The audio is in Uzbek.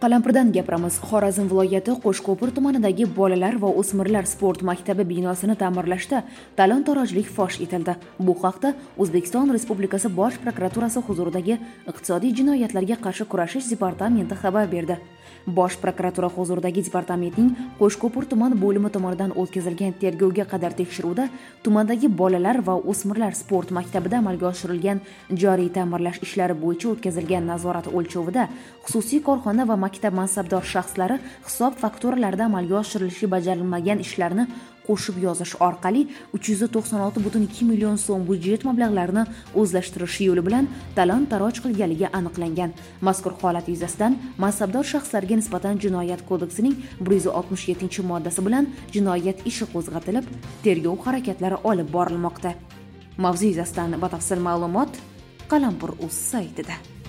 Qalampirdan gapiramiz. Xorazm viloyati Qo'shko'pir tumanidagi bolalar va o'smirlar sport maktabi binosini ta'mirlashda talon-torojlik fosh etildi. Bu haqda O'zbekiston Respublikasi Bosh prokuraturasi huzuridagi Iqtisodiy jinoyatlarga qarshi kurashish departamenti xabar berdi. Bosh prokuratura huzuridagi departamentning Qo'shko'pir tuman bo'limi tomonidan o'tkazilgan tergovga qadar tekshiruvda tumandagi bolalar va o'smirlar sport maktabida amalga oshirilgan joriy ta'mirlash ishlari bo'yicha o'tkazilgan nazorat o'lchovida xususiy korxona va maktab mansabdor shaxslari hisob fakturalarida amalga oshirilishi bajarilmagan ishlarni qo'shib yozish orqali 396,2 million so'm byudjet mablag'larini o'zlashtirish yo'li bilan talon-taroj qilganligi aniqlangan. Mazkur holat yuzasidan mansabdor shaxslarga nisbatan Jinoyat kodeksining 167-moddasi bilan jinoyat ishi qo'zg'atilib, tergov harakatlari olib borilmoqda. Mavzu yuzasidan batafsil ma'lumot Qalampir.uz saytida.